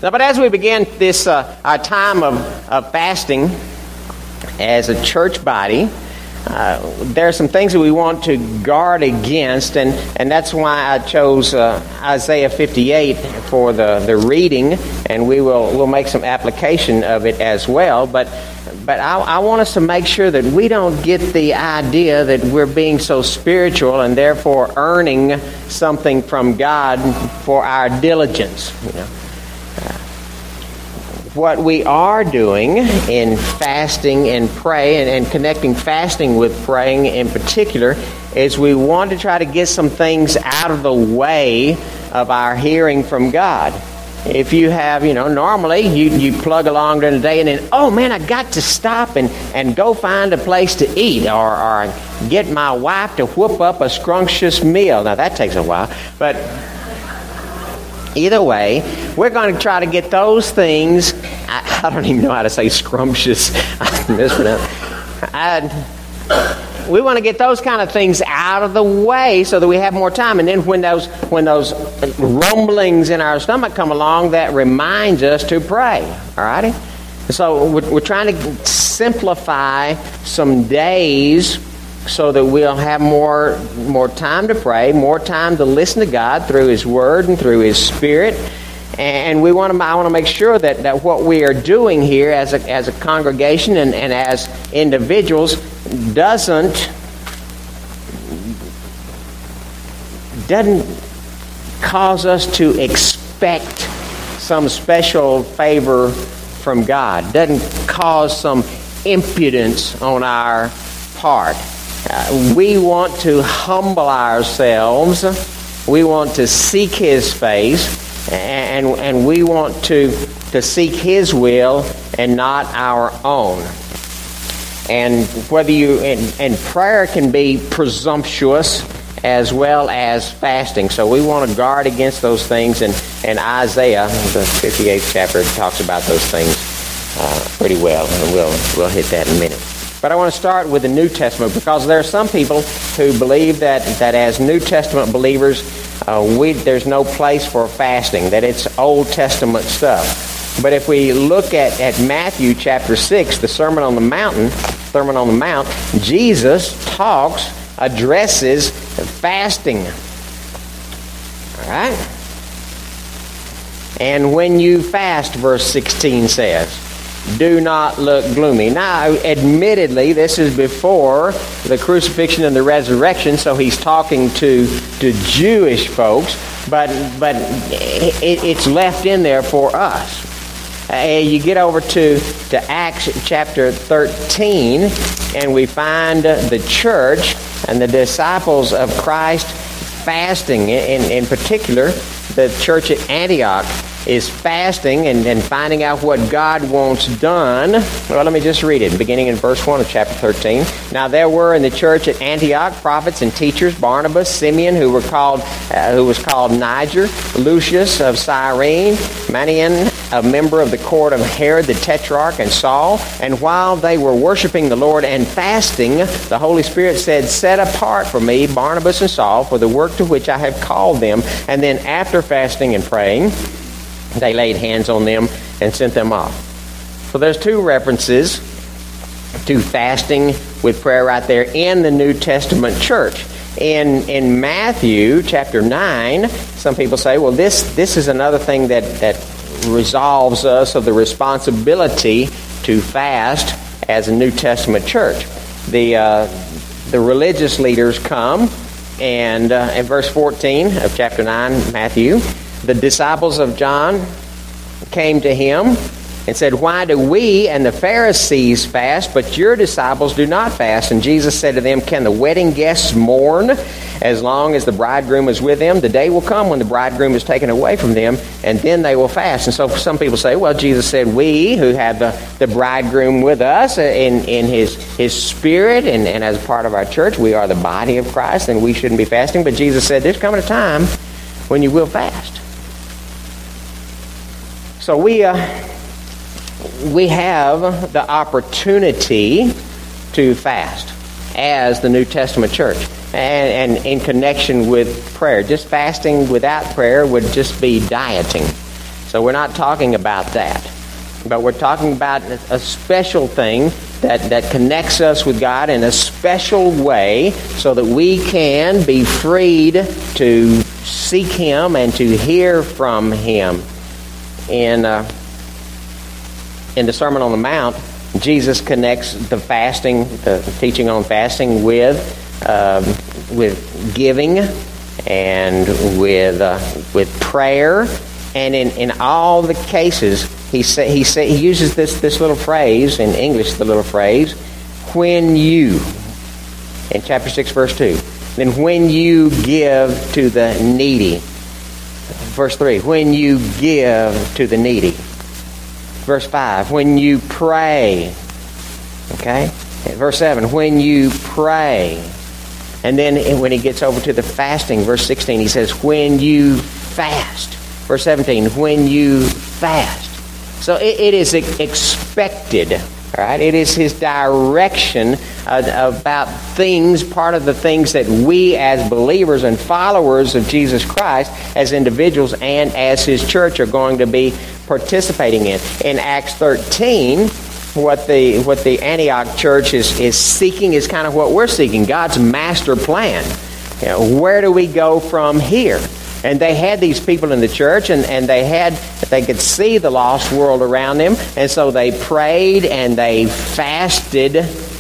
Now, but as we begin this our time of fasting as a church body, there are some things that we want to guard against, and that's why I chose Isaiah 58 for the reading, and we'll make some application of it as well. But I want us to make sure that we don't get the idea that we're being so spiritual and therefore earning something from God for our diligence. What we are doing in fasting and praying and connecting fasting with praying in particular is we want to try to get some things out of the way of our hearing from God. If you have, normally you plug along during the day and then, oh man, I got to stop and go find a place to eat or get my wife to whoop up a scrumptious meal. Now that takes a while, but either way, we're going to try to get those things. I don't even know how to say scrumptious. I mispronounced. We want to get those kind of things out of the way so that we have more time. And then when those rumblings in our stomach come along, that reminds us to pray. All righty? So we're trying to simplify some days so that we'll have more time to pray, more time to listen to God through His Word and through His Spirit. And I want to make sure that what we are doing here as a congregation and as individuals doesn't cause us to expect some special favor from God. Doesn't cause some impudence on our part. We want to humble ourselves. We want to seek His face. And we want to seek His will and not our own. And whether and prayer can be presumptuous as well as fasting. So we want to guard against those things. And Isaiah, the 58th chapter, talks about those things pretty well. And we'll hit that in a minute. But I want to start with the New Testament because there are some people who believe that as New Testament believers, there's no place for fasting, that it's Old Testament stuff. But if we look at Matthew chapter 6, the Sermon on the Mount, Jesus addresses fasting. All right? And when you fast, verse 16 says, do not look gloomy. Now, admittedly, this is before the crucifixion and the resurrection, so he's talking to Jewish folks, but it's left in there for us. You get over to Acts chapter 13, and we find the church and the disciples of Christ fasting. In particular, the church at Antioch is fasting and finding out what God wants done. Well, let me just read it, beginning in verse 1 of chapter 13. Now there were in the church at Antioch prophets and teachers, Barnabas, Simeon, who was called Niger, Lucius of Cyrene, Manaen, a member of the court of Herod the Tetrarch, and Saul. And while they were worshiping the Lord and fasting, the Holy Spirit said, set apart for me Barnabas and Saul for the work to which I have called them. And then after fasting and praying, they laid hands on them and sent them off. So there's two references to fasting with prayer right there in the New Testament church. In Matthew chapter 9, some people say, well, this is another thing that resolves us of the responsibility to fast as a New Testament church. The religious leaders come, and in verse 14 of chapter 9, Matthew, the disciples of John came to him and said, why do we and the Pharisees fast, but your disciples do not fast? And Jesus said to them, can the wedding guests mourn as long as the bridegroom is with them? The day will come when the bridegroom is taken away from them, and then they will fast. And so some people say, well, Jesus said we who have the bridegroom with us in his spirit and as part of our church, we are the body of Christ, and we shouldn't be fasting. But Jesus said, there's coming a time when you will fast. So we have the opportunity to fast as the New Testament church and in connection with prayer. Just fasting without prayer would just be dieting. So we're not talking about that. But we're talking about a special thing that connects us with God in a special way so that we can be freed to seek Him and to hear from Him. In the Sermon on the Mount, Jesus connects the fasting, the teaching on fasting, with giving and with prayer. And in all the cases, he uses this little phrase, in English, the little phrase, when you, in chapter 6, verse 2. Then when you give to the needy. Verse 3, when you give to the needy. Verse 5, when you pray. Okay? Verse 7, when you pray. And then when he gets over to the fasting, verse 16, he says, when you fast. Verse 17, when you fast. So it is expected, right? It is his direction about things, part of the things that we as believers and followers of Jesus Christ, as individuals and as his church, are going to be participating in. In Acts 13, what the Antioch church is seeking is kind of what we're seeking, God's master plan. You know, where do we go from here? And they had these people in the church, and they could see the lost world around them, and so they prayed and they fasted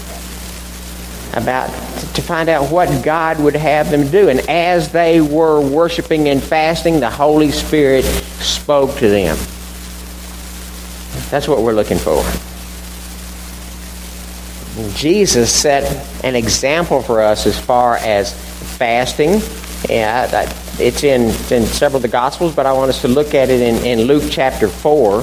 to find out what God would have them do. And as they were worshiping and fasting, the Holy Spirit spoke to them. That's what we're looking for. Jesus set an example for us as far as fasting. Yeah, it's in several of the Gospels, but I want us to look at it in Luke chapter 4.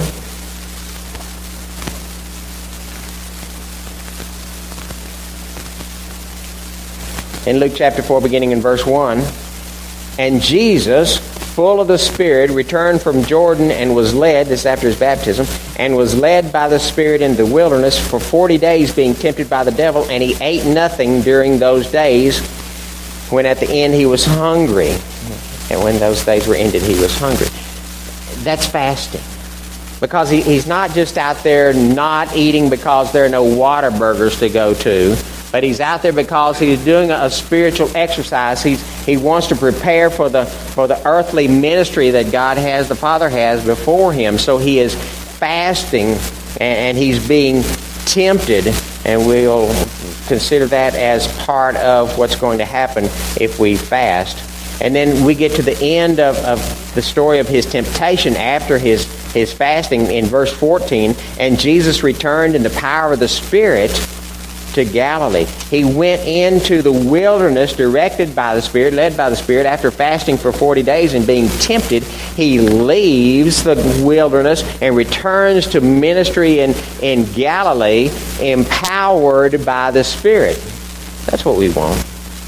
In Luke chapter 4, beginning in verse 1, and Jesus, full of the Spirit, returned from Jordan and was led, this is after his baptism, and was led by the Spirit in the wilderness for 40 days, being tempted by the devil, and he ate nothing during those days, when at the end he was hungry. And when those days were ended, he was hungry. That's fasting. Because he's not just out there not eating because there are no Whataburgers to go to, but he's out there because he's doing a spiritual exercise. He wants to prepare for the earthly ministry that God has, the Father has before him. So he is fasting and he's being tempted, and we'll consider that as part of what's going to happen if we fast. And then we get to the end of the story of his temptation after his fasting in verse 14. And Jesus returned in the power of the Spirit to Galilee. He went into the wilderness directed by the Spirit, led by the Spirit. After fasting for 40 days and being tempted, he leaves the wilderness and returns to ministry in Galilee, empowered by the Spirit. That's what we want.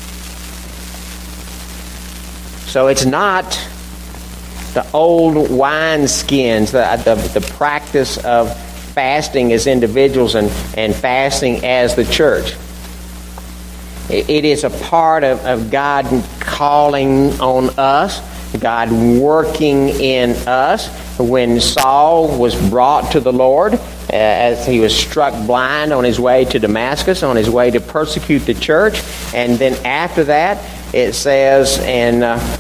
So it's not the old wineskins, the practice of fasting as individuals and fasting as the church. It is a part of God calling on us, God working in us. When Saul was brought to the Lord, as he was struck blind on his way to Damascus, on his way to persecute the church, and then after that, it says in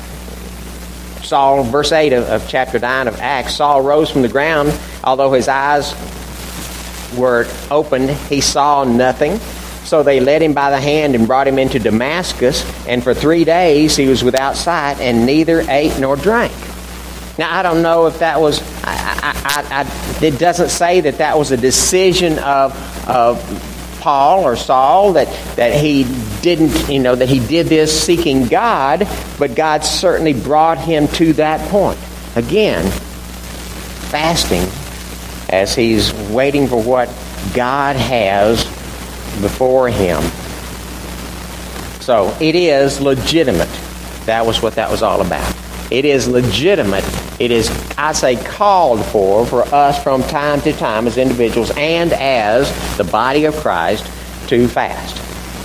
Saul, verse 8 of chapter 9 of Acts, Saul rose from the ground. Although his eyes were opened, he saw nothing. So they led him by the hand and brought him into Damascus. And for 3 days he was without sight and neither ate nor drank. Now, I don't know if that was... it doesn't say that was a decision of Paul or Saul, that he didn't, that he did this seeking God, but God certainly brought him to that point. Again, fasting as he's waiting for what God has before him. So it is legitimate. That was what that was all about. It is legitimate. It is, I say, called for us from time to time as individuals and as the body of Christ to fast.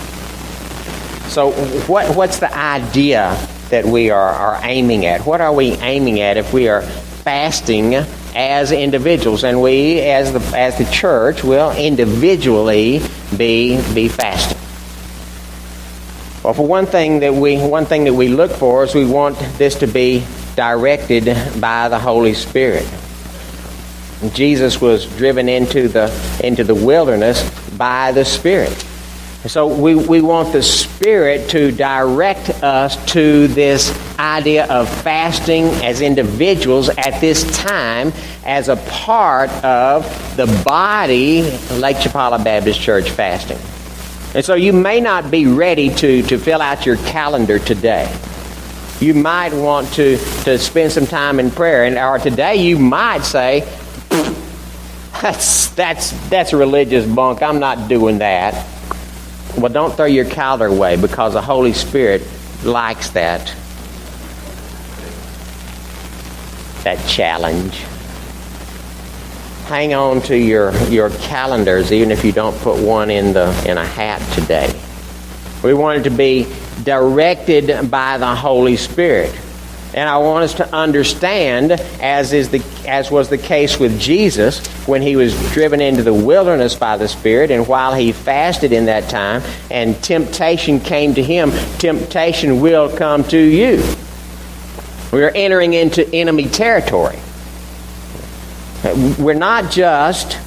So what's the idea that we are aiming at? What are we aiming at if we are fasting as individuals, and we as the church will individually be fasting. Well, for one thing that we look for is we want this to be directed by the Holy Spirit. Jesus was driven into the wilderness by the Spirit. So we want the Spirit to direct us to this idea of fasting as individuals at this time as a part of the body Lake Chapala Baptist Church fasting. And so you may not be ready to fill out your calendar today. You might want to spend some time in prayer. Or today you might say, that's religious bunk. I'm not doing that. Well, don't throw your calendar away, because the Holy Spirit likes that challenge. Hang on to your calendars, even if you don't put one in a hat today. We want it to be directed by the Holy Spirit. And I want us to understand, as was the case with Jesus when he was driven into the wilderness by the Spirit, and while he fasted in that time, and temptation came to him, temptation will come to you. We are entering into enemy territory. We're not just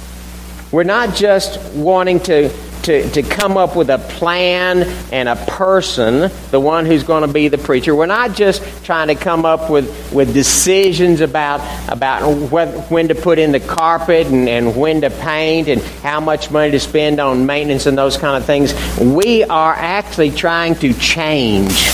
wanting to come up with a plan and a person, the one who's going to be the preacher. We're not just trying to come up with decisions about when to put in the carpet and when to paint and how much money to spend on maintenance and those kind of things. We are actually trying to change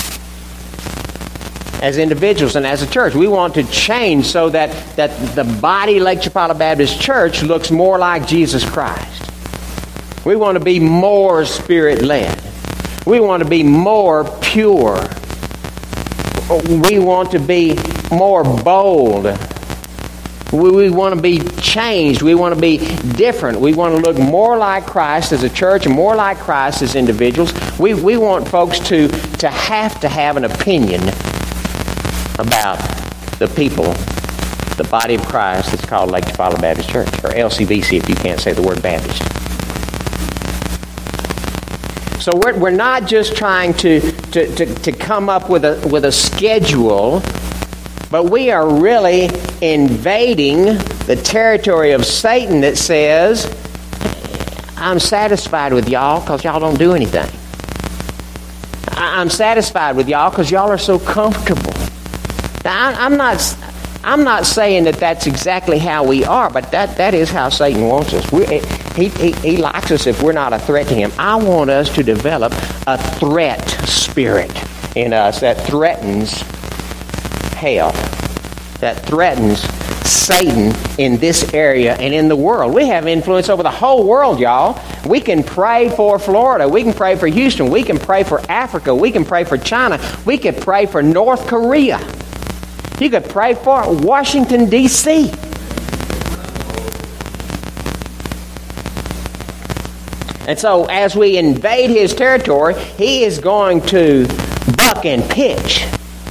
as individuals and as a church. We want to change so that the body Lake Chapala Baptist Church looks more like Jesus Christ. We want to be more Spirit-led. We want to be more pure. We want to be more bold. We want to be changed. We want to be different. We want to look more like Christ as a church and more like Christ as individuals. We want folks to have an opinion about the people, the body of Christ that's called Lake Chapala Baptist Church, or LCBC if you can't say the word Baptist. So we're not just trying to come up with a schedule, but we are really invading the territory of Satan that says, I'm satisfied with y'all because y'all don't do anything. I'm satisfied with y'all because y'all are so comfortable. Now, I'm not saying that that's exactly how we are, but that is how Satan wants us. He likes us if we're not a threat to him. I want us to develop a threat spirit in us that threatens hell, that threatens Satan in this area and in the world. We have influence over the whole world, y'all. We can pray for Florida. We can pray for Houston. We can pray for Africa. We can pray for China. We can pray for North Korea. You could pray for Washington, D.C. And so as we invade his territory, he is going to buck and pitch,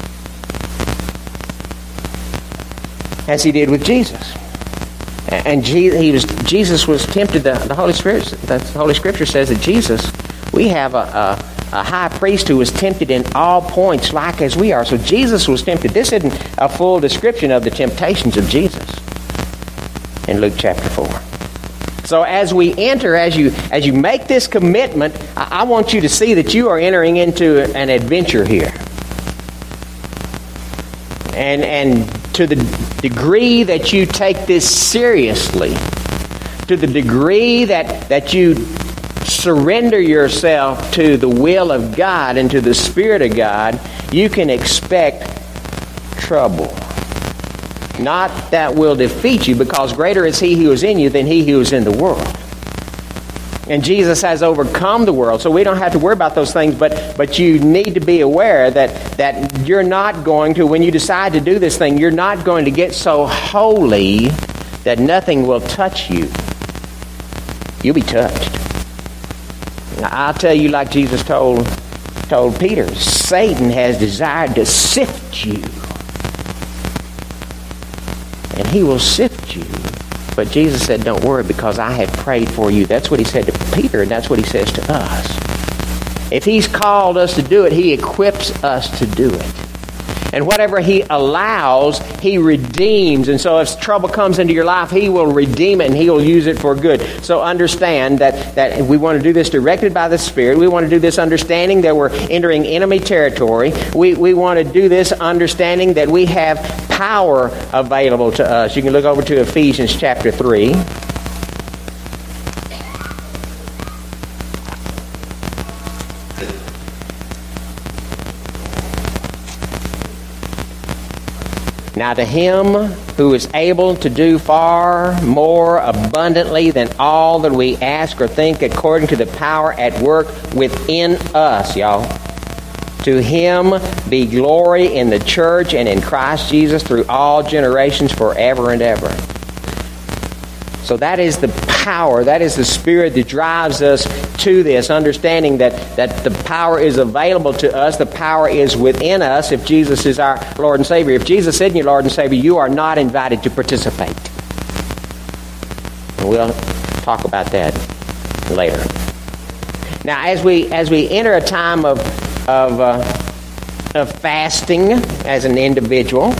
as he did with Jesus. And Jesus was tempted. The Holy Scripture says that Jesus, we have a high priest who was tempted in all points like as we are. So Jesus was tempted. This isn't a full description of the temptations of Jesus in Luke chapter 4. So as we enter, as you make this commitment, I want you to see that you are entering into an adventure here. And to the degree that you take this seriously, to the degree that you surrender yourself to the will of God and to the Spirit of God, you can expect trouble. Not that will defeat you, because greater is He who is in you than he who is in the world. And Jesus has overcome the world, so we don't have to worry about those things, but you need to be aware that you're not going to, when you decide to do this thing, you're not going to get so holy that nothing will touch you. You'll be touched. I'll tell you, like Jesus told Peter, Satan has desired to sift you and he will sift you. But Jesus said, don't worry, because I have prayed for you. That's what he said to Peter, and that's what he says to us. If he's called us to do it, he equips us to do it. And whatever he allows, he redeems. And so if trouble comes into your life, he will redeem it and he will use it for good. So understand that we want to do this directed by the Spirit. We want to do this understanding that we're entering enemy territory. We want to do this understanding that we have power available to us. You can look over to Ephesians chapter 3. Now to him who is able to do far more abundantly than all that we ask or think, according to the power at work within us, y'all. To him be glory in the church and in Christ Jesus through all generations forever and ever. So that is the power, that is the Spirit that drives us to this, understanding that the power is available to us, the power is within us if Jesus is our Lord and Savior. If Jesus isn't your Lord and Savior, you are not invited to participate. And we'll talk about that later. Now, as we enter a time of fasting as an individual,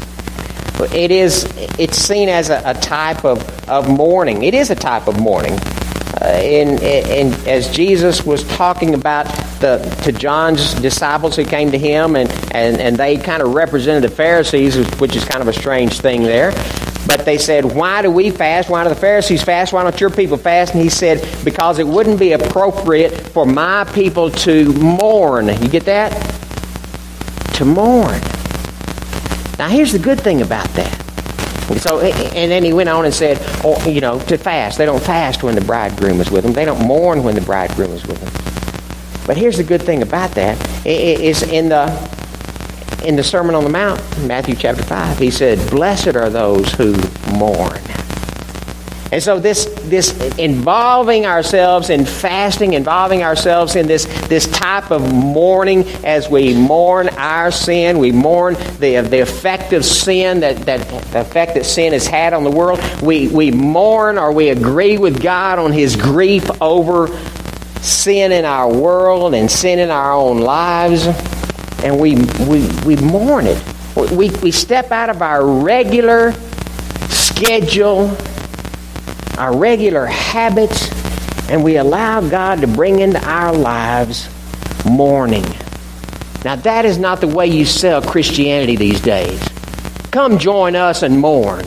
it's seen as a type of mourning. It is a type of mourning. And as Jesus was talking about to John's disciples who came to him, and they kind of represented the Pharisees, which is kind of a strange thing there. But they said, why do we fast? Why do the Pharisees fast? Why don't your people fast? And he said, because it wouldn't be appropriate for my people to mourn. You get that? To mourn. Now, here's the good thing about that. So, and then he went on and said, to fast. They don't fast when the bridegroom is with them. They don't mourn when the bridegroom is with them. But here's the good thing about that. It's in the Sermon on the Mount, Matthew chapter 5. He said, blessed are those who mourn. And so this involving ourselves in fasting, involving ourselves in this type of mourning as we mourn our sin, we mourn the effect of sin, the effect that sin has had on the world. We mourn, or we agree with God on his grief over sin in our world and sin in our own lives. And we mourn it. We step out of our regular schedule, our regular habits, and we allow God to bring into our lives mourning. Now, that is not the way you sell Christianity these days. Come join us and mourn.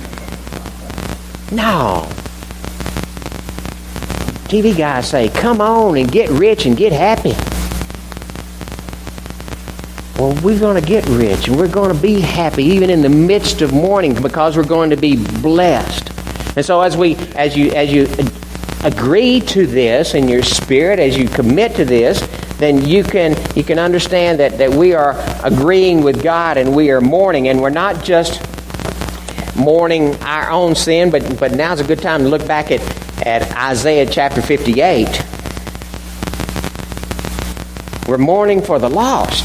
No. TV guys say, come on and get rich and get happy. Well, we're going to get rich and we're going to be happy even in the midst of mourning, because we're going to be blessed. And so as you agree to this in your spirit, as you commit to this, then you can understand that we are agreeing with God and we are mourning. And we're not just mourning our own sin, but now's a good time to look back at Isaiah chapter 58. We're mourning for the lost.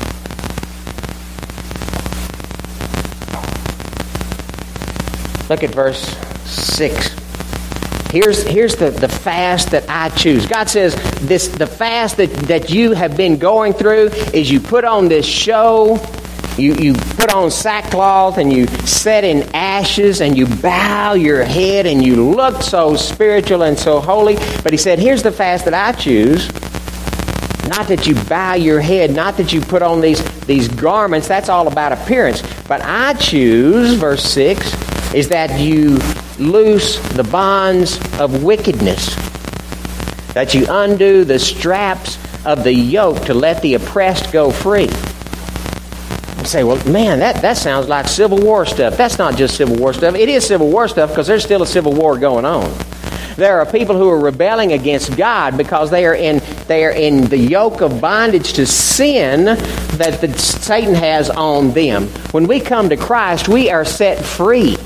Look at verse 6. Here's the fast that I choose. God says the fast that you have been going through is you put on this show, you put on sackcloth and you set in ashes and you bow your head and you look so spiritual and so holy. But he said, here's the fast that I choose. Not that you bow your head, not that you put on these garments. That's all about appearance. But I choose, verse 6, is that you loose the bonds of wickedness, that you undo the straps of the yoke to let the oppressed go free. You say, well, man, that sounds like Civil War stuff. That's not just Civil War stuff. It is Civil War stuff because there's still a Civil War going on. There are people who are rebelling against God because they are in the yoke of bondage to sin that Satan has on them. When we come to Christ, we are set free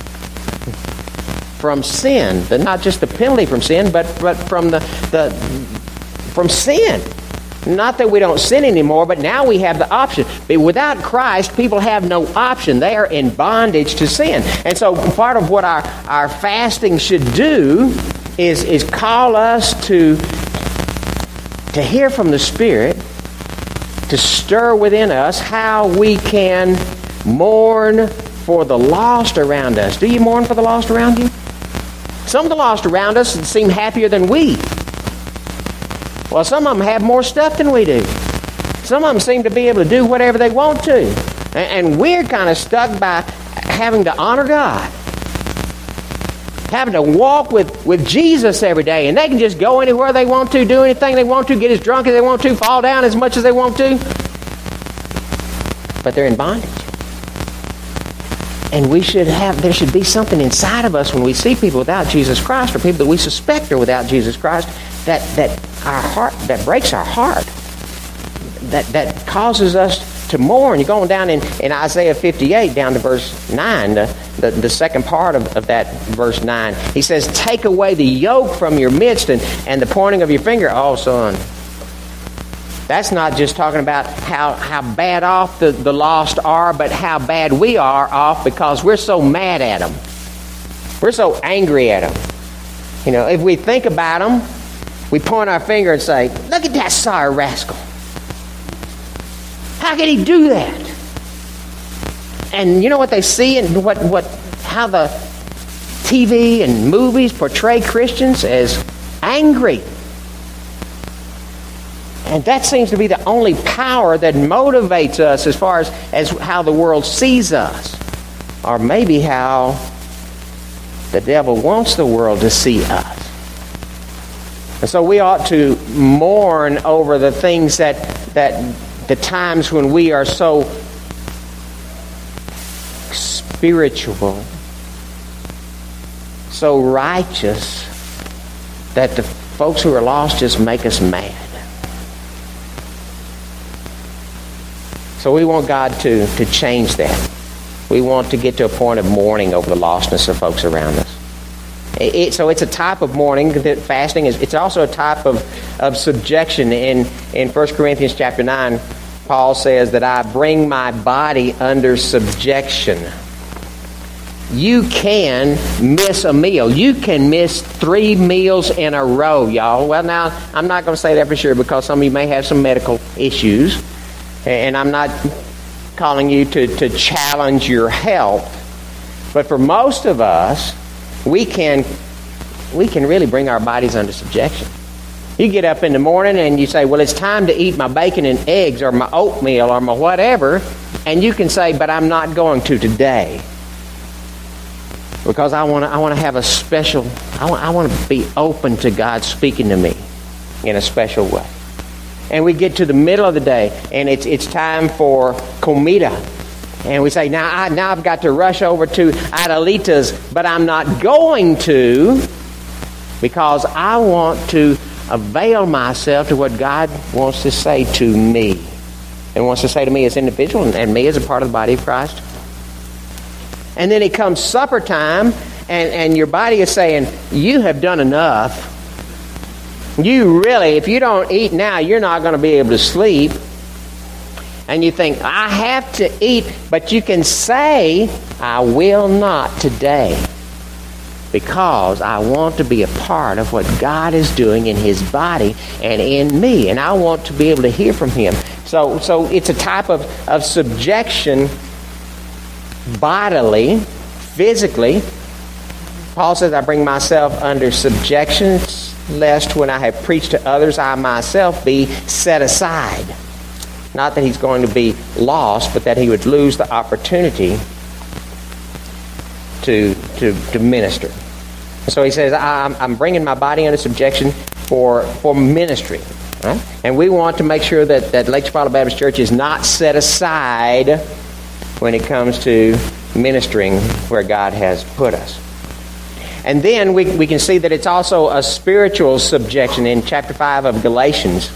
from sin, but not just the penalty from sin, but from from sin. Not that we don't sin anymore, but now we have the option. But without Christ, people have no option. They are in bondage to sin. And so part of what our fasting should do is call us to hear from the Spirit, to stir within us how we can mourn for the lost around us. Do you mourn for the lost around you? Some of the lost around us seem happier than we. Well, some of them have more stuff than we do. Some of them seem to be able to do whatever they want to. And we're kind of stuck by having to honor God. Having to walk with Jesus every day. And they can just go anywhere they want to, do anything they want to, get as drunk as they want to, fall down as much as they want to. But they're in bondage. And there should be something inside of us when we see people without Jesus Christ, or people that we suspect are without Jesus Christ, that breaks our heart, that causes us to mourn. You're going down in Isaiah 58, down to verse 9, the second part of that verse 9. He says, take away the yoke from your midst and the pointing of your finger. Oh, son. That's not just talking about how bad off the lost are, but how bad we are off because we're so mad at them. We're so angry at them. You know, if we think about them, we point our finger and say, look at that sorry rascal. How could he do that? And you know what they see and how the TV and movies portray Christians as angry. And that seems to be the only power that motivates us as far as how the world sees us. Or maybe how the devil wants the world to see us. And so we ought to mourn over the things that the times when we are so spiritual, so righteous, that the folks who are lost just make us mad. So we want God to change that. We want to get to a point of mourning over the lostness of folks around us. So it's a type of mourning that fasting is. It's also a type of subjection. In 1 Corinthians chapter 9, Paul says that I bring my body under subjection. You can miss a meal. You can miss 3 meals in a row, y'all. Well, now, I'm not going to say that for sure because some of you may have some medical issues. And I'm not calling you to challenge your health. But for most of us, we can really bring our bodies under subjection. You get up in the morning and you say, well, it's time to eat my bacon and eggs or my oatmeal or my whatever. And you can say, but I'm not going to today. Because I want to have a special, I want to be open to God speaking to me in a special way. And we get to the middle of the day, and it's time for comida. And we say, now I've got to rush over to Adelita's, but I'm not going to because I want to avail myself to what God wants to say to me. And wants to say to me as an individual and me as a part of the body of Christ. And then it comes supper time, and your body is saying, you have done enough. You really, if you don't eat now, you're not going to be able to sleep. And you think, I have to eat, but you can say, I will not today. Because I want to be a part of what God is doing in His body and in me. And I want to be able to hear from Him. So it's a type of subjection bodily, physically. Paul says, I bring myself under subjection, lest when I have preached to others, I myself be set aside. Not that he's going to be lost, but that he would lose the opportunity to minister. So he says, I'm bringing my body under subjection for ministry. Right? And we want to make sure that Lake Chapala Baptist Church is not set aside when it comes to ministering where God has put us. And then we can see that it's also a spiritual subjection in chapter 5 of Galatians.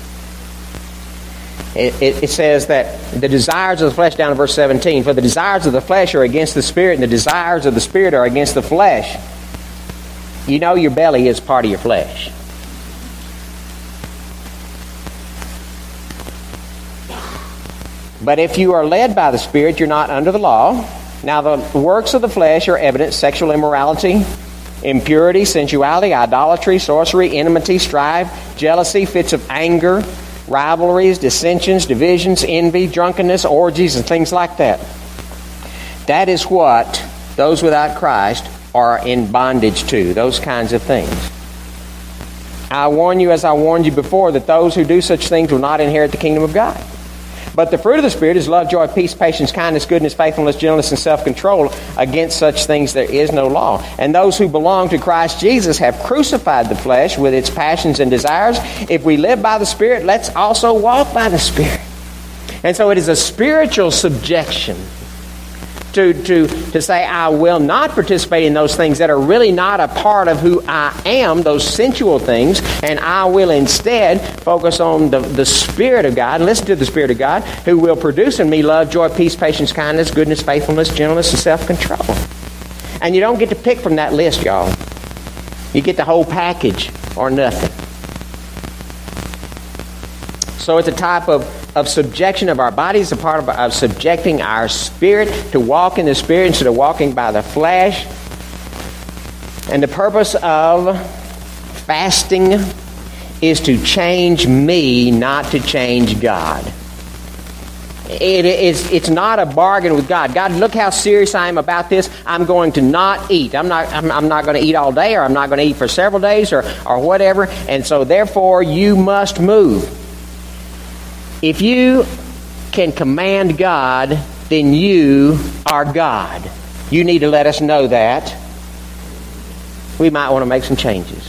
It says that the desires of the flesh, down in verse 17, for the desires of the flesh are against the Spirit, and the desires of the Spirit are against the flesh. You know your belly is part of your flesh. But if you are led by the Spirit, you're not under the law. Now the works of the flesh are evident: sexual immorality, impurity, sensuality, idolatry, sorcery, enmity, strife, jealousy, fits of anger, rivalries, dissensions, divisions, envy, drunkenness, orgies, and things like that. That is what those without Christ are in bondage to, those kinds of things. I warn you, as I warned you before, that those who do such things will not inherit the kingdom of God. But the fruit of the Spirit is love, joy, peace, patience, kindness, goodness, faithfulness, gentleness, and self-control. Against such things there is no law. And those who belong to Christ Jesus have crucified the flesh with its passions and desires. If we live by the Spirit, let's also walk by the Spirit. And so it is a spiritual subjection to say, I will not participate in those things that are really not a part of who I am, those sensual things, and I will instead focus on the Spirit of God, and listen to the Spirit of God, who will produce in me love, joy, peace, patience, kindness, goodness, faithfulness, gentleness, and self-control. And you don't get to pick from that list, y'all. You get the whole package or nothing. So it's a type of subjection of our bodies, a part of subjecting our spirit to walk in the Spirit instead of walking by the flesh. And the purpose of fasting is to change me, not to change God. It's not a bargain with God. God, look how serious I am about this. I'm going to not eat. I'm not going to eat all day, or I'm not going to eat for several days, or whatever. And so therefore you must move. If you can command God, then you are God. You need to let us know that. We might want to make some changes.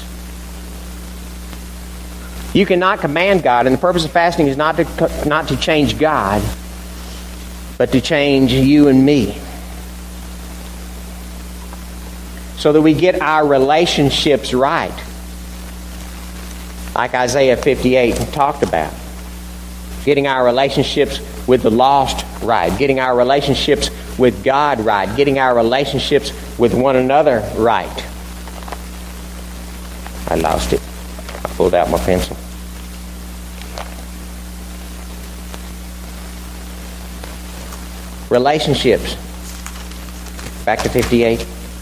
You cannot command God, and the purpose of fasting is not to change God, but to change you and me. So that we get our relationships right. Like Isaiah 58 talked about. Getting our relationships with the lost right. Getting our relationships with God right. Getting our relationships with one another right. I lost it. I pulled out my pencil. Relationships. Back to 58.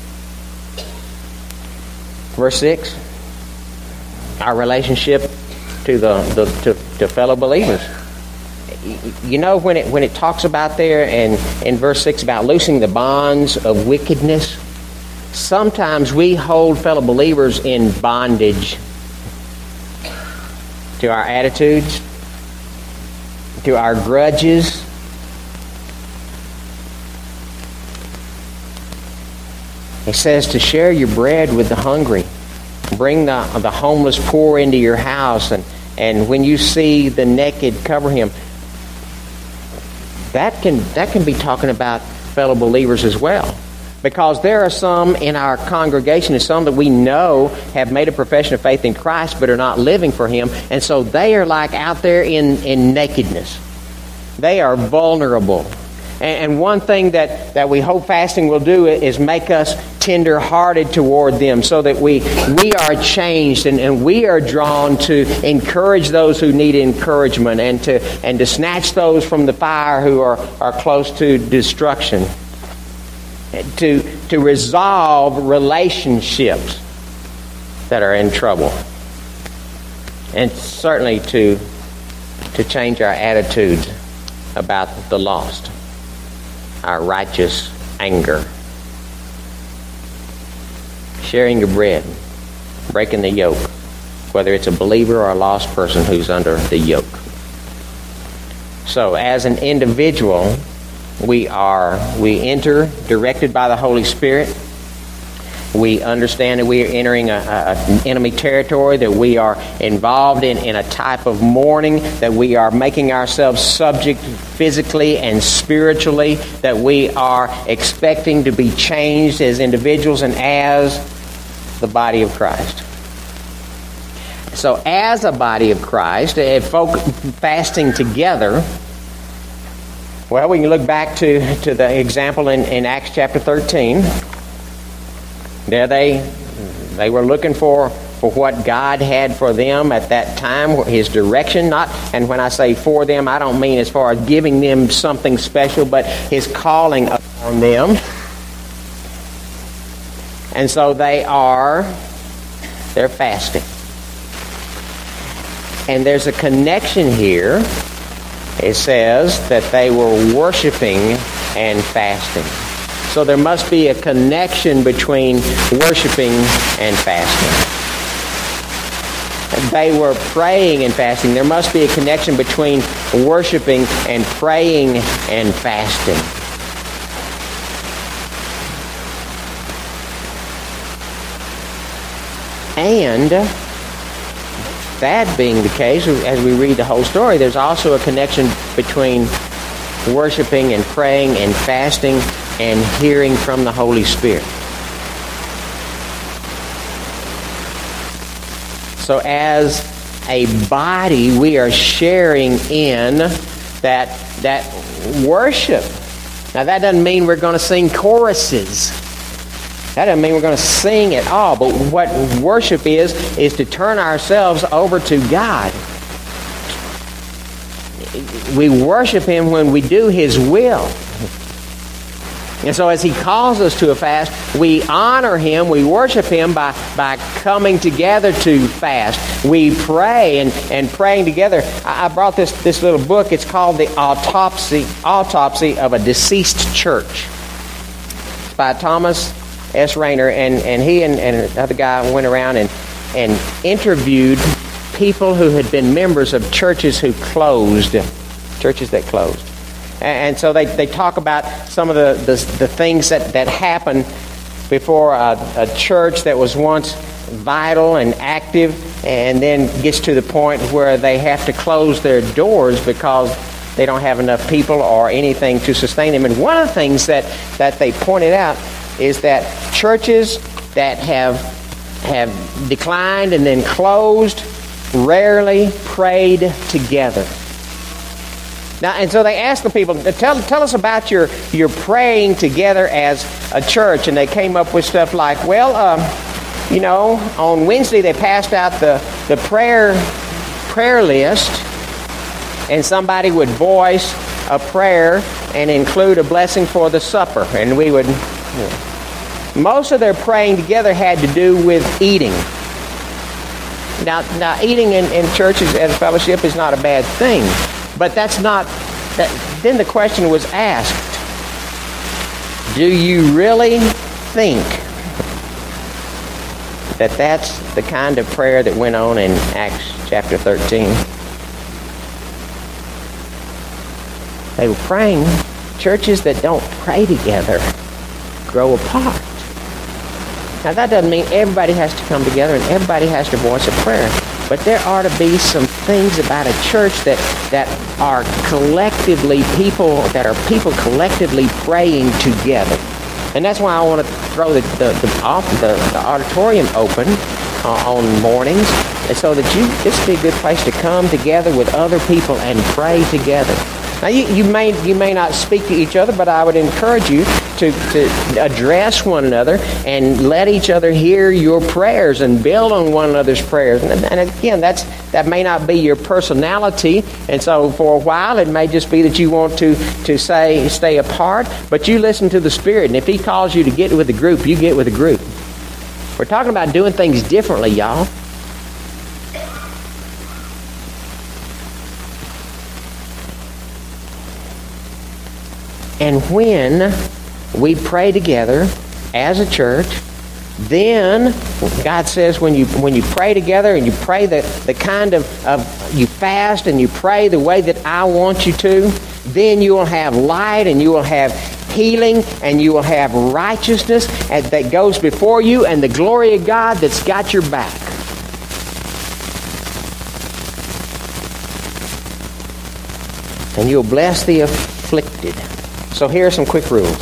Verse 6. Our relationship to fellow believers. You know, when it talks about there in verse 6 about loosing the bonds of wickedness, sometimes we hold fellow believers in bondage to our attitudes, to our grudges. It says to share your bread with the hungry. Bring the homeless poor into your house, and when you see the naked, cover him. That can be talking about fellow believers as well. Because there are some in our congregation, and some that we know have made a profession of faith in Christ but are not living for Him. And so they are like out there in nakedness. They are vulnerable. And one thing that we hope fasting will do is make us tender-hearted toward them, so that we are changed and we are drawn to encourage those who need encouragement, and to snatch those from the fire who are close to destruction. To resolve relationships that are in trouble. And certainly to change our attitudes about the lost. Our righteous anger. Sharing your bread. Breaking the yoke. Whether it's a believer or a lost person who's under the yoke. So as an individual, we enter directed by the Holy Spirit. We understand that we are entering an enemy territory, that we are involved in a type of mourning, that we are making ourselves subject physically and spiritually, that we are expecting to be changed as individuals and as the body of Christ. So as a body of Christ, fasting together, well, we can look back to the example in Acts chapter 13. There they were looking for for what God had for them at that time, His direction. And when I say for them, I don't mean as far as giving them something special, but His calling upon them. And so they're fasting. And there's a connection here. It says that they were worshiping and fasting. So there must be a connection between worshiping and fasting. They were praying and fasting. There must be a connection between worshiping and praying and fasting. And that being the case, as we read the whole story, there's also a connection between worshiping and praying and fasting and hearing from the Holy Spirit. So as a body, we are sharing in that worship. Now that doesn't mean we're going to sing choruses. That doesn't mean we're going to sing at all. But what worship is to turn ourselves over to God. We worship Him when we do His will. And so as He calls us to a fast, we honor Him, we worship Him by coming together to fast. We pray and praying together. I brought this little book. It's called The Autopsy of a Deceased Church. It's by Thomas S. Rainer, and he and another guy went around and interviewed people who had been members of churches that closed. And so they talk about some of the things that happened before a church that was once vital and active and then gets to the point where they have to close their doors because they don't have enough people or anything to sustain them. And one of the things that they pointed out is that churches that have declined and then closed rarely prayed together. Now, and so they asked the people, tell us about your praying together as a church. And they came up with stuff like, on Wednesday they passed out the prayer list, and somebody would voice a prayer and include a blessing for the supper. And we would... Most of their praying together had to do with eating. Now eating in churches as a fellowship is not a bad thing, but that's not. Then the question was asked: do you really think that that's the kind of prayer that went on in Acts chapter 13? They were praying. Churches that don't pray together grow apart. Now that doesn't mean everybody has to come together and everybody has to voice a prayer. But there ought to be some things about a church that are people collectively praying together. And that's why I want to throw the auditorium open on mornings, so that this would be a good place to come together with other people and pray together. Now, you may not speak to each other, but I would encourage you to address one another and let each other hear your prayers and build on one another's prayers. And again, that may not be your personality, and so for a while it may just be that you want to stay apart, but you listen to the Spirit, and if He calls you to get with the group, you get with the group. We're talking about doing things differently, y'all. And when we pray together as a church, then God says when you pray together and you pray the kind of you fast and you pray the way that I want you to, then you will have light and you will have healing and you will have righteousness that goes before you and the glory of God that's got your back. And you'll bless the afflicted. So here are some quick rules.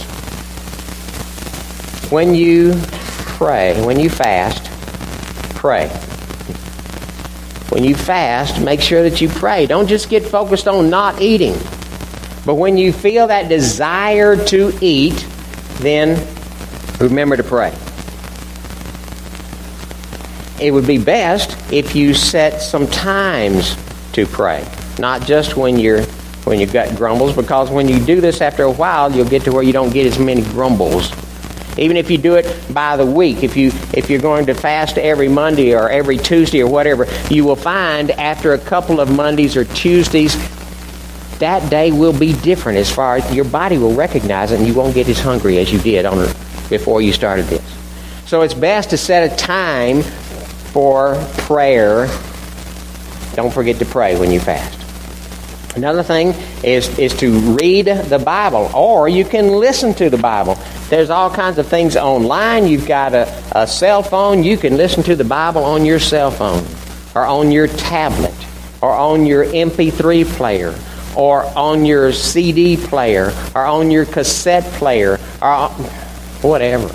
When you pray, when you fast, pray. When you fast, make sure that you pray. Don't just get focused on not eating. But when you feel that desire to eat, then remember to pray. it would be best if you set some times to pray, not just when your gut grumbles, because when you do this after a while, you'll get to where you don't get as many grumbles. Even if you do it by the week, if you're going to fast every Monday or every Tuesday or whatever, you will find after a couple of Mondays or Tuesdays, that day will be different as far as your body will recognize it, and you won't get as hungry as you did before you started this. So it's best to set a time for prayer. Don't forget to pray when you fast. Another thing is to read the Bible, or you can listen to the Bible. There's all kinds of things online. You've got a cell phone. You can listen to the Bible on your cell phone, or on your tablet, or on your MP3 player, or on your CD player, or on your cassette player, or whatever.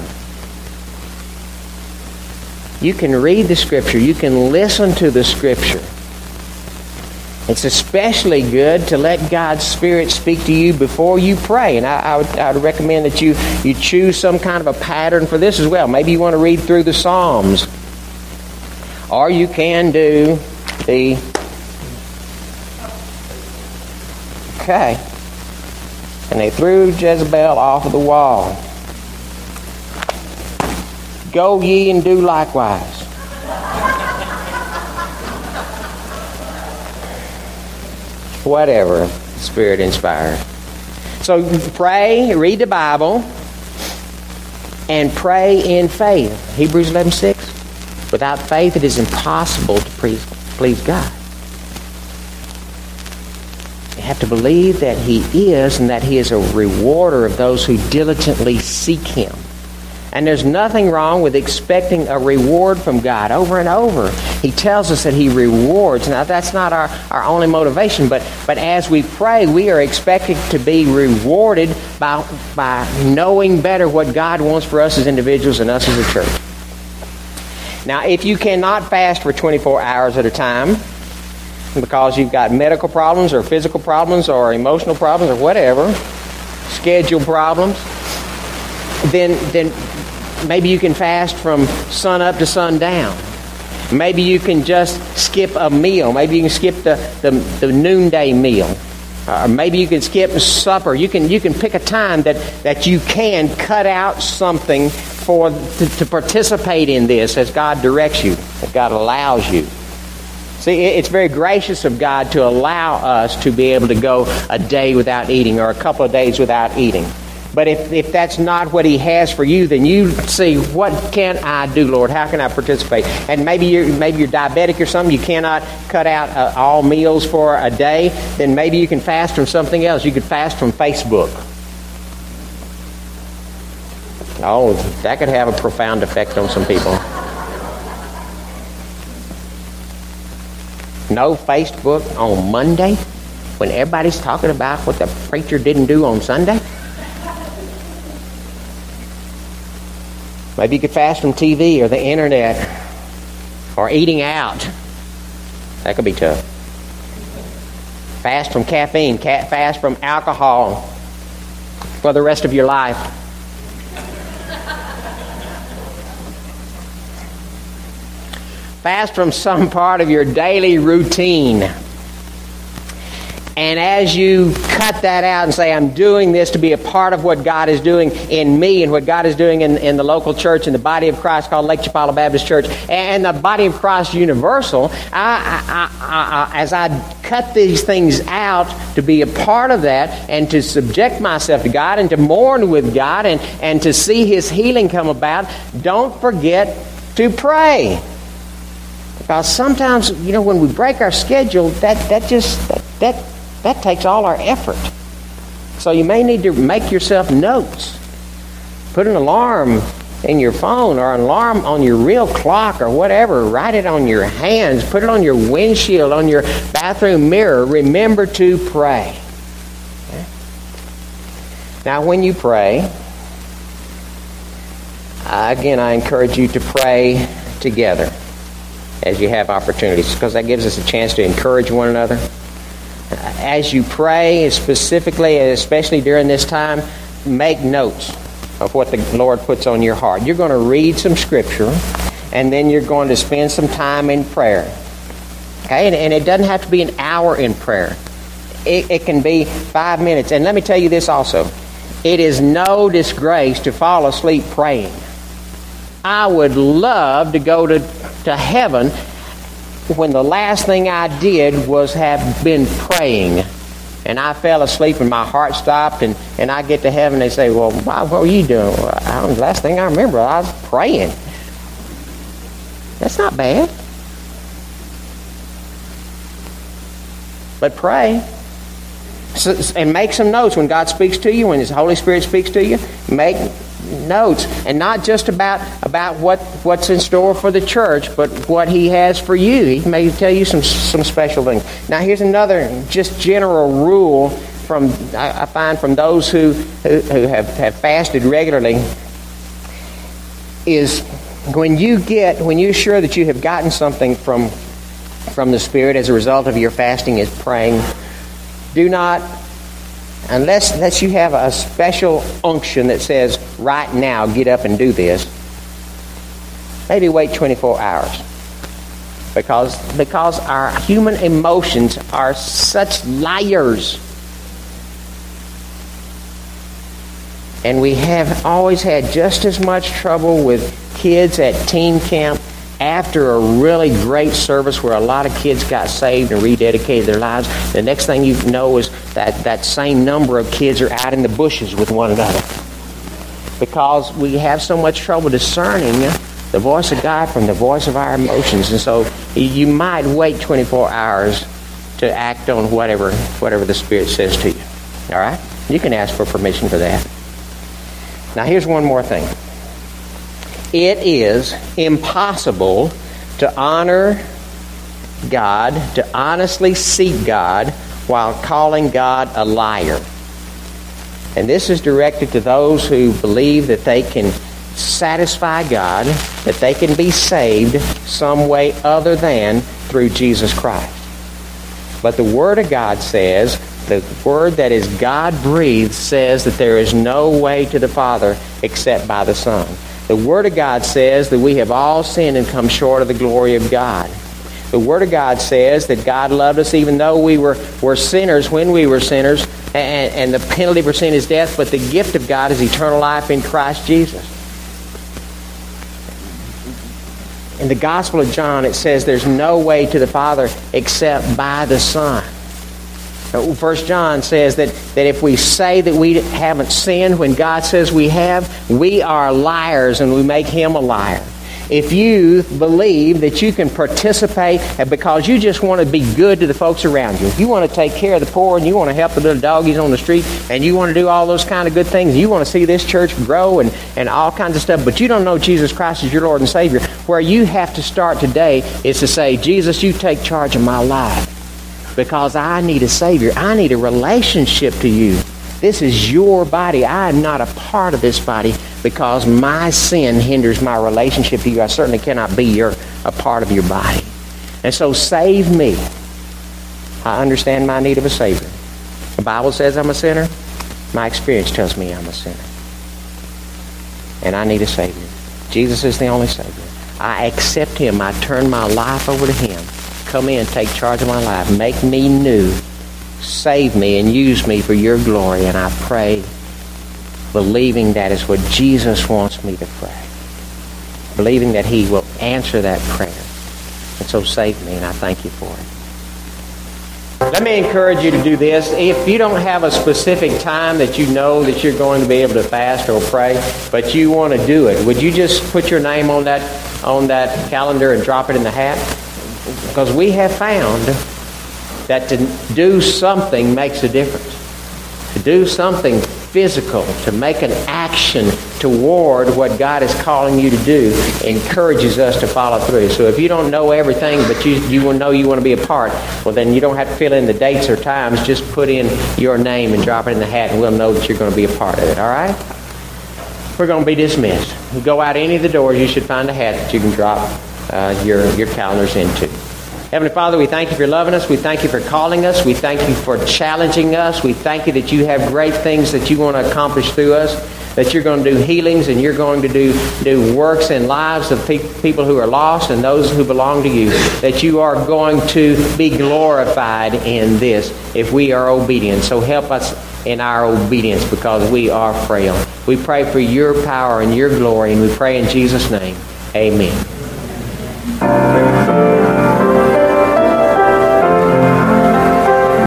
You can read the Scripture. You can listen to the Scripture. It's especially good to let God's Spirit speak to you before you pray. And I would recommend that you choose some kind of a pattern for this as well. Maybe you want to read through the Psalms. Or you can do the... Okay. And they threw Jezebel off of the wall. Go ye and do likewise. Whatever Spirit inspired. So pray, read the Bible, and pray in faith. Hebrews 11:6. Without faith it is impossible to please God. You have to believe that He is, and that He is a rewarder of those who diligently seek Him. And there's nothing wrong with expecting a reward from God over and over. He tells us that He rewards. Now, that's not our only motivation, but as we pray, we are expected to be rewarded by knowing better what God wants for us as individuals and us as a church. Now, if you cannot fast for 24 hours at a time because you've got medical problems or physical problems or emotional problems or whatever, schedule problems, then maybe you can fast from sun up to sundown. Maybe you can just skip a meal. Maybe you can skip the noonday meal. Or maybe you can skip supper. You can pick a time that you can cut out something to participate in this as God directs you, as God allows you. See, it's very gracious of God to allow us to be able to go a day without eating or a couple of days without eating. But if that's not what He has for you, then you see, what can I do, Lord? How can I participate? And maybe you're diabetic or something. You cannot cut out all meals for a day. Then maybe you can fast from something else. You could fast from Facebook. Oh, that could have a profound effect on some people. No Facebook on Monday when everybody's talking about what the preacher didn't do on Sunday? Maybe you could fast from TV or the internet or eating out. That could be tough. Fast from caffeine. Fast from alcohol for the rest of your life. Fast from some part of your daily routine. And as you cut that out and say, I'm doing this to be a part of what God is doing in me and what God is doing in the local church, in the body of Christ called Lake Chapala Baptist Church, and the body of Christ Universal, as I cut these things out to be a part of that and to subject myself to God and to mourn with God and to see His healing come about, don't forget to pray. Because sometimes, when we break our schedule, that takes all our effort. So you may need to make yourself notes. Put an alarm in your phone or an alarm on your real clock or whatever. Write it on your hands. Put it on your windshield, on your bathroom mirror. Remember to pray. Okay? Now, when you pray, again, I encourage you to pray together as you have opportunities, because that gives us a chance to encourage one another. As you pray, specifically, especially during this time, make notes of what the Lord puts on your heart. You're going to read some Scripture, and then you're going to spend some time in prayer. Okay, and it doesn't have to be an hour in prayer. It can be 5 minutes. And let me tell you this also. It is no disgrace to fall asleep praying. I would love to go to heaven when the last thing I did was have been praying. And I fell asleep and my heart stopped, and I get to heaven and they say, well, what were you doing? Well, the last thing I remember, I was praying. That's not bad. But pray. And make some notes when God speaks to you, when His Holy Spirit speaks to you. Make notes, and not just about what's in store for the church, but what He has for you. He may tell you some special things. Now, here's another just general rule I find from those who have fasted regularly is when you're sure that you have gotten something from the Spirit as a result of your fasting is praying. Do not, unless you have a special unction that says, right now, get up and do this, maybe wait 24 hours. Because our human emotions are such liars. And we have always had just as much trouble with kids at teen camp after a really great service where a lot of kids got saved and rededicated their lives. The next thing you know is that same number of kids are out in the bushes with one another. Because we have so much trouble discerning the voice of God from the voice of our emotions. And so you might wait 24 hours to act on whatever the Spirit says to you. All right? You can ask for permission for that. Now here's one more thing. It is impossible to honor God, to honestly seek God, while calling God a liar. And this is directed to those who believe that they can satisfy God, that they can be saved some way other than through Jesus Christ. But the Word of God says, the Word that is God-breathed says that there is no way to the Father except by the Son. The Word of God says that we have all sinned and come short of the glory of God. The Word of God says that God loved us even though we were sinners when we were sinners, and the penalty for sin is death, but the gift of God is eternal life in Christ Jesus. In the Gospel of John, it says there's no way to the Father except by the Son. 1 John says that if we say that we haven't sinned when God says we have, we are liars and we make Him a liar. If you believe that you can participate because you just want to be good to the folks around you, you want to take care of the poor and you want to help the little doggies on the street and you want to do all those kind of good things, you want to see this church grow and all kinds of stuff, but you don't know Jesus Christ as your Lord and Savior, where you have to start today is to say, Jesus, you take charge of my life. Because I need a Savior. I need a relationship to you. This is your body. I am not a part of this body because my sin hinders my relationship to you. I certainly cannot be a part of your body. And so save me. I understand my need of a Savior. The Bible says I'm a sinner. My experience tells me I'm a sinner. And I need a Savior. Jesus is the only Savior. I accept Him. I turn my life over to Him. Come in, take charge of my life. Make me new. Save me and use me for your glory. And I pray, believing that is what Jesus wants me to pray. Believing that He will answer that prayer. And so save me, and I thank you for it. Let me encourage you to do this. If you don't have a specific time that you know that you're going to be able to fast or pray, but you want to do it, would you just put your name on that calendar and drop it in the hat? Because we have found that to do something makes a difference. To do something physical, to make an action toward what God is calling you to do, encourages us to follow through. So if you don't know everything, but you will know you want to be a part, well, then you don't have to fill in the dates or times. Just put in your name and drop it in the hat, and we'll know that you're going to be a part of it. All right? We're going to be dismissed. You go out any of the doors, you should find a hat that you can drop your calendars into. Heavenly Father, we thank you for loving us. We thank you for calling us. We thank you for challenging us. We thank you that you have great things that you want to accomplish through us, that you're going to do healings and you're going to do works in lives of people who are lost and those who belong to you, that you are going to be glorified in this if we are obedient. So help us in our obedience because we are frail. We pray for your power and your glory, and we pray in Jesus' name. Amen.